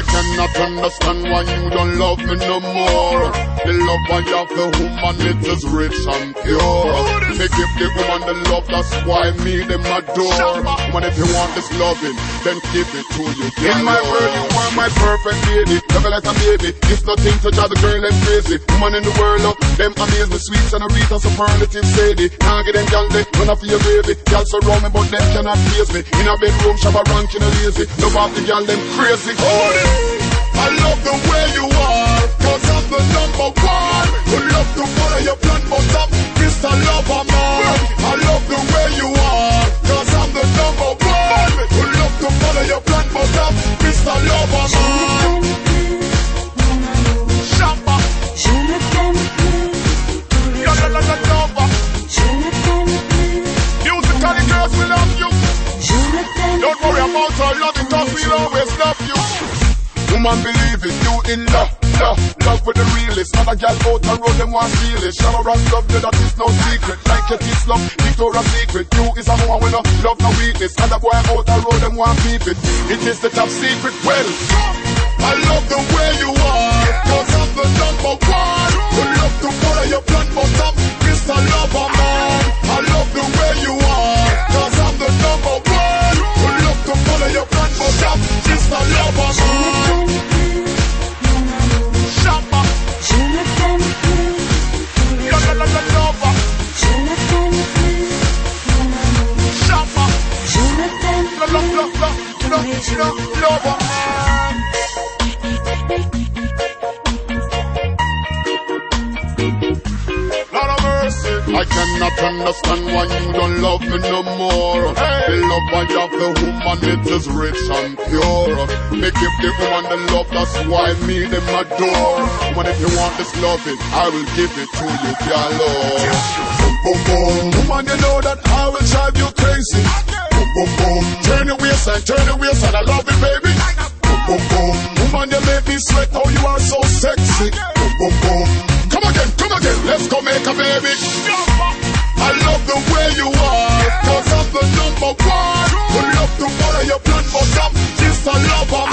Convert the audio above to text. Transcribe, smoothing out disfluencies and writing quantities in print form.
cannot understand why you don't love me no more. The love I have the woman, it is rich and pure. Me give the woman the love, that's why me them adore. Woman, if you want this loving, then give it to you. In my world, you are my perfect lady. Love like a baby, it's nothing to drive the girl them crazy. Woman in the world, them amaze me, sweet and a Rita superlative sadie. Now get them gal, they run off for your baby. Gal surround me, but them cannot face me. In a bedroom, shabba ranking a lazy. Love off the gal, them crazy. Hold it. I love the way you are, cause I'm the number one. Who love to follow your plan, but I'm Mr. Lover Man. I love the way you are, cause I'm the number one. Who love to follow your plan, but I'm Mr. Lover Man. Shamba. Je ne t'aime plus. Lover. Je ne t'aime plus. Musically girls, we love you. Je ne t'aime Don't worry about our loving, cause we'll always love you. Woman, believe it, you in love, love with the realest. Not a gal out the road, them want steal it. Shallow and love, you, that is no secret. Like it is love, Victoria's Secret. You is a woman with no love, no weakness. And a boy out the road, them want keep it. It is the top secret. Well, I love the way you are, cause I'm the number one. Who love to follow your plan, but I'm Mr. Lover Man. I love the way you are, cause I'm the number one. Who love to follow your plan, but I'm Mr. Lover Man. Shamba. Je ne t'aime plus. Lover. Je ne t'aime plus. Shamba. Je ne t'aime plus. Lover. Lord of mercy. I cannot understand why you don't love me no more. The love I have the woman, it is rich and pure. Me give the woman the love, that's why me them adore. Woman, if you want this loving, I will give it to you, galore. Boom, boom, boom. Woman, you know that I will drive you crazy. Boom, boom, boom. Turn your waist, I love it, baby. Boom, boom, boom. Woman, you make me sweat, oh, you are so sexy. Boom, boom, boom. Come again, let's go make a baby. I love the way you are, cause I'm the number one. Who love to follow your plan, but I'm just a lover